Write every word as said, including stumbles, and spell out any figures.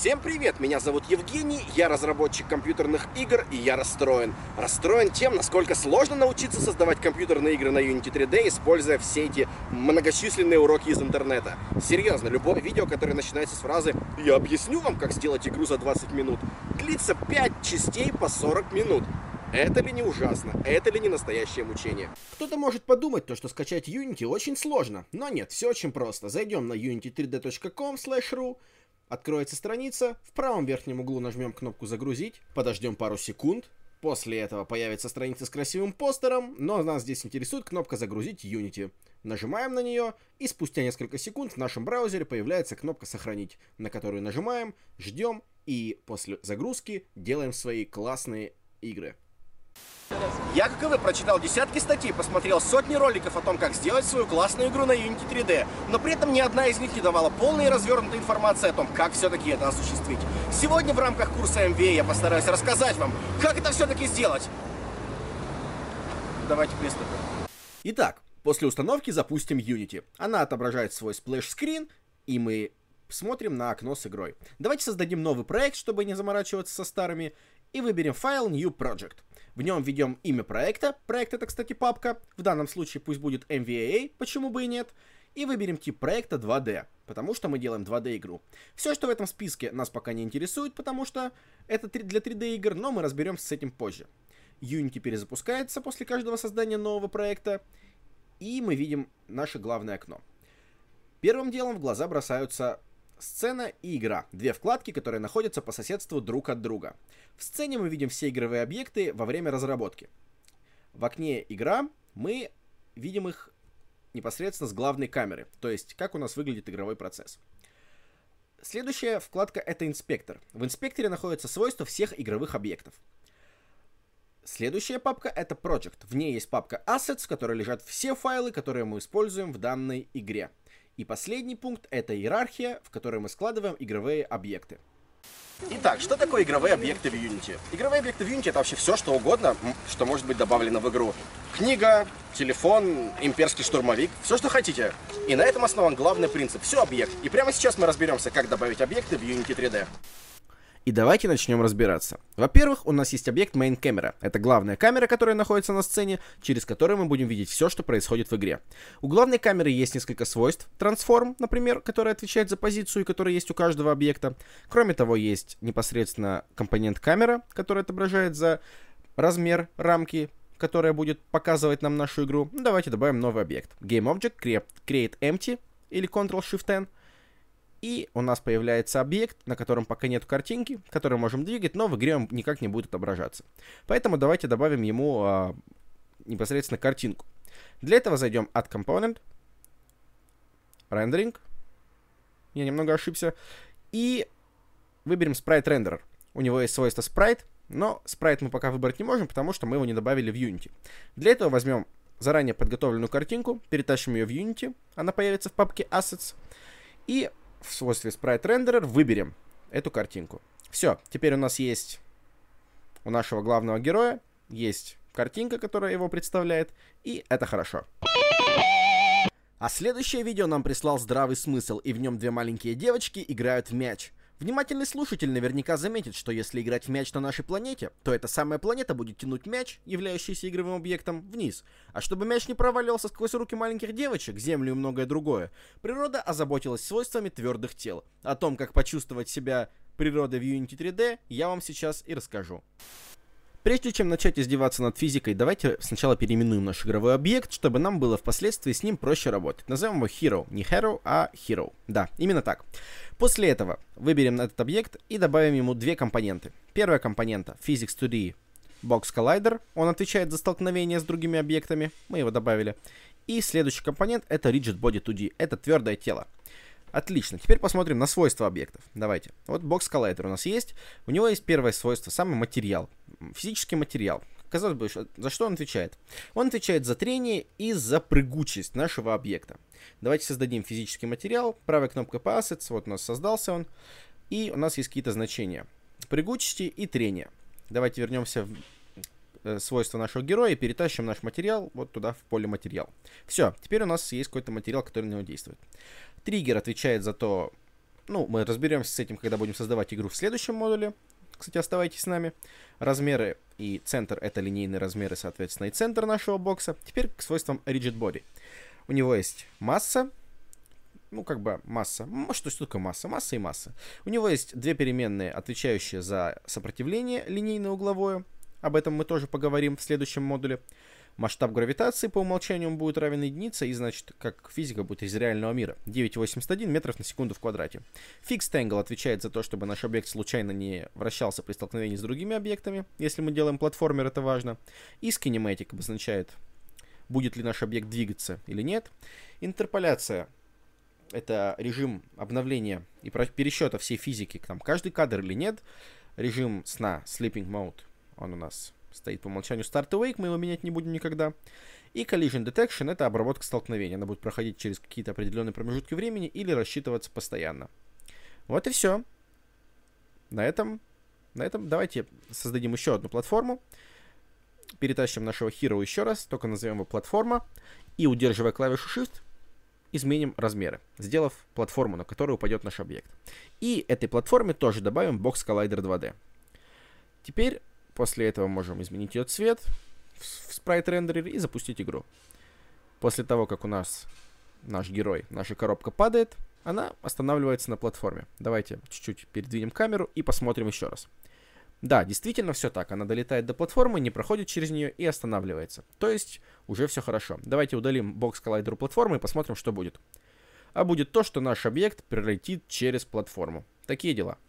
Всем привет, меня зовут Евгений, я разработчик компьютерных игр, и я расстроен. Расстроен тем, насколько сложно научиться создавать компьютерные игры на Unity три дэ, используя все эти многочисленные уроки из интернета. Серьезно, любое видео, которое начинается с фразы «Я объясню вам, как сделать игру за двадцать минут», длится пять частей по сорок минут. Это ли не ужасно? Это ли не настоящее мучение? Кто-то может подумать, то, что скачать Unity очень сложно, но нет, все очень просто. Зайдем на юнити три дэ точка ком слэш ру, откроется страница, в правом верхнем углу нажмем кнопку «Загрузить», подождем пару секунд, после этого появится страница с красивым постером, но нас здесь интересует кнопка «Загрузить Unity». Нажимаем на нее, и спустя несколько секунд в нашем браузере появляется кнопка «Сохранить», на которую нажимаем, ждем, и после загрузки делаем свои классные игры. Я, как и вы, прочитал десятки статей, посмотрел сотни роликов о том, как сделать свою классную игру на Unity три дэ, но при этом ни одна из них не давала полной и развернутой информации о том, как все-таки это осуществить. Сегодня в рамках курса эм ви эй я постараюсь рассказать вам, как это все-таки сделать. Давайте приступим. Итак, после установки запустим Unity. Она отображает свой сплэш-скрин, и мы смотрим на окно с игрой. Давайте создадим новый проект, чтобы не заморачиваться со старыми, и выберем файл New Project. В нем введем имя проекта, проект это, кстати, папка, в данном случае пусть будет эм ви эй, почему бы и нет, и выберем тип проекта два дэ, потому что мы делаем два дэ игру. Все, что в этом списке, нас пока не интересует, потому что это для три дэ игр, но мы разберемся с этим позже. Unity перезапускается после каждого создания нового проекта, и мы видим наше главное окно. Первым делом в глаза бросаются сцена и игра. Две вкладки, которые находятся по соседству друг от друга. В сцене мы видим все игровые объекты во время разработки. В окне игра мы видим их непосредственно с главной камеры, то есть как у нас выглядит игровой процесс. Следующая вкладка это инспектор. В инспекторе находятся свойства всех игровых объектов. Следующая папка это Project. В ней есть папка Assets, в которой лежат все файлы, которые мы используем в данной игре. И последний пункт это иерархия, в которой мы складываем игровые объекты. Итак, что такое игровые объекты в Unity? Игровые объекты в Unity это вообще все, что угодно, что может быть добавлено в игру. Книга, телефон, имперский штурмовик, все, что хотите. И на этом основан главный принцип. Все объект. И прямо сейчас мы разберемся, как добавить объекты в Unity три дэ. И давайте начнем разбираться. Во-первых, у нас есть объект Main Camera. Это главная камера, которая находится на сцене, через которую мы будем видеть все, что происходит в игре. У главной камеры есть несколько свойств. Transform, например, который отвечает за позицию, которая есть у каждого объекта. Кроме того, есть непосредственно компонент камера, который отображает за размер рамки, которая будет показывать нам нашу игру. Ну, давайте добавим новый объект. GameObject, Create Empty или Ctrl-Shift-N. И у нас появляется объект, на котором пока нет картинки, который можем двигать, но в игре он никак не будет отображаться. Поэтому давайте добавим ему а, непосредственно картинку. Для этого зайдем Add Component, Rendering, я немного ошибся, и выберем Sprite Renderer. У него есть свойство Sprite, но Sprite мы пока выбрать не можем, потому что мы его не добавили в Unity. Для этого возьмем заранее подготовленную картинку, перетащим ее в Unity, она появится в папке Assets, и в свойстве Sprite Renderer выберем эту картинку. Все, теперь у нас есть у нашего главного героя есть картинка, которая его представляет, и это хорошо. А следующее видео нам прислал Здравый Смысл, и в нем две маленькие девочки играют в мяч. Внимательный слушатель наверняка заметит, что если играть в мяч на нашей планете, то эта самая планета будет тянуть мяч, являющийся игровым объектом, вниз. А чтобы мяч не проваливался сквозь руки маленьких девочек, землю и многое другое, природа озаботилась свойствами твердых тел. О том, как почувствовать себя природой в Unity три дэ, я вам сейчас и расскажу. Прежде чем начать издеваться над физикой, давайте сначала переименуем наш игровой объект, чтобы нам было впоследствии с ним проще работать. Назовем его Hero. Не Hero, а Hero. Да, именно так. После этого выберем этот объект и добавим ему две компоненты. Первая компонента Physics two D Box Collider. Он отвечает за столкновение с другими объектами. Мы его добавили. И следующий компонент это Rigid Body two D. Это твердое тело. Отлично. Теперь посмотрим на свойства объектов. Давайте. Вот Box Collider у нас есть. У него есть первое свойство, самый материал. Физический материал. Казалось бы, за что он отвечает? Он отвечает за трение и за прыгучесть нашего объекта. Давайте создадим физический материал. Правой кнопкой по Assets. Вот у нас создался он. И у нас есть какие-то значения. Прыгучести и трения. Давайте вернемся в свойства нашего героя и перетащим наш материал вот туда, в поле материал. Все. Теперь у нас есть какой-то материал, который на него действует. Триггер отвечает за то, Ну, мы разберемся с этим, когда будем создавать игру в следующем модуле. Кстати, оставайтесь с нами. Размеры и центр — это линейные размеры, соответственно, и центр нашего бокса. Теперь к свойствам Rigid Body. У него есть масса. Ну, как бы масса. Что, что такое масса? Масса и масса. У него есть две переменные, отвечающие за сопротивление линейное угловое. Об этом мы тоже поговорим в следующем модуле. Масштаб гравитации по умолчанию будет равен единице, и значит, как физика будет из реального мира. девять целых восемьдесят один метров на секунду в квадрате. Fixed Angle отвечает за то, чтобы наш объект случайно не вращался при столкновении с другими объектами. Если мы делаем платформер, это важно. И Kinematic обозначает, будет ли наш объект двигаться или нет. Интерполяция — это режим обновления и пересчета всей физики, там каждый кадр или нет. Режим сна, Sleeping Mode, он у нас стоит по умолчанию Start Awake, мы его менять не будем никогда. И Collision Detection — это обработка столкновения. Она будет проходить через какие-то определенные промежутки времени или рассчитываться постоянно. Вот и все. На этом, на этом давайте создадим еще одну платформу. Перетащим нашего Hero еще раз, только назовем его платформа. И, удерживая клавишу Shift, изменим размеры, сделав платформу, на которую упадет наш объект. И этой платформе тоже добавим Box Collider два дэ. Теперь после этого можем изменить ее цвет в спрайт рендере и запустить игру. После того, как у нас наш герой, наша коробка падает, она останавливается на платформе. Давайте чуть-чуть передвинем камеру и посмотрим еще раз. Да, действительно все так. Она долетает до платформы, не проходит через нее и останавливается. То есть уже все хорошо. Давайте удалим Box Collider платформы и посмотрим, что будет. А будет то, что наш объект пролетит через платформу. Такие дела.